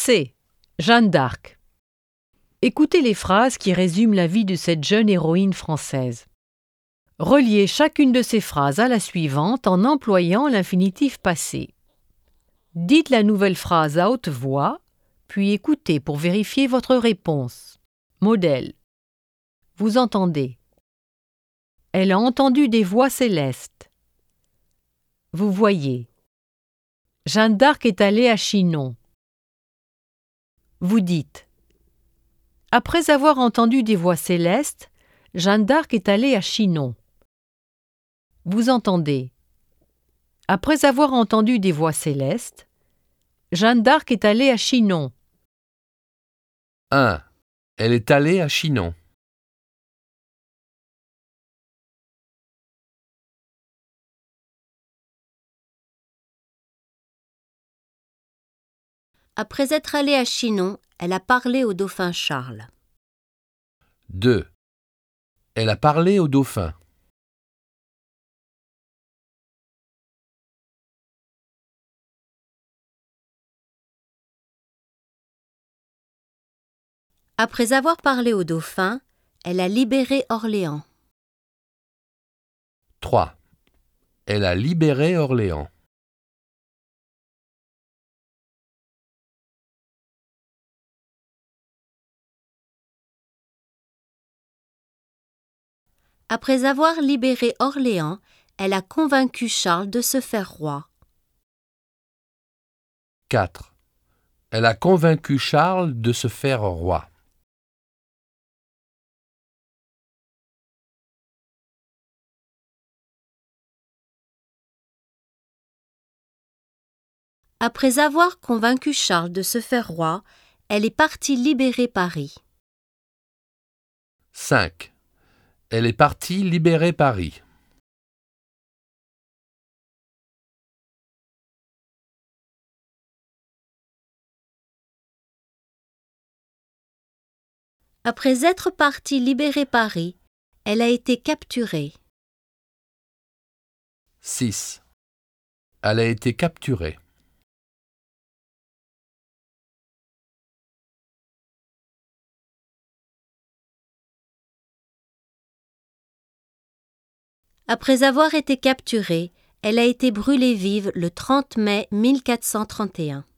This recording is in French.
C. Jeanne d'Arc. Écoutez les phrases qui résument la vie de cette jeune héroïne française. Reliez chacune de ces phrases à la suivante en employant l'infinitif passé. Dites la nouvelle phrase à haute voix, puis écoutez pour vérifier votre réponse. Modèle. Vous entendez. Elle a entendu des voix célestes. Vous voyez. Jeanne d'Arc est allée à Chinon. Vous dites. Après avoir entendu des voix célestes, Jeanne d'Arc est allée à Chinon. Vous entendez. Après avoir entendu des voix célestes, Jeanne d'Arc est allée à Chinon. 1. Elle est allée à Chinon. Après être allée à Chinon, elle a parlé au dauphin Charles. 2. Elle a parlé au dauphin. Après avoir parlé au dauphin, elle a libéré Orléans. 3. Elle a libéré Orléans. Après avoir libéré Orléans, elle a convaincu Charles de se faire roi. 4. Elle a convaincu Charles de se faire roi. Après avoir convaincu Charles de se faire roi, elle est partie libérer Paris. 5. Elle est partie libérer Paris. Après être partie libérer Paris, elle a été capturée. 6. Elle a été capturée. Après avoir été capturée, elle a été brûlée vive le 30 mai 1431.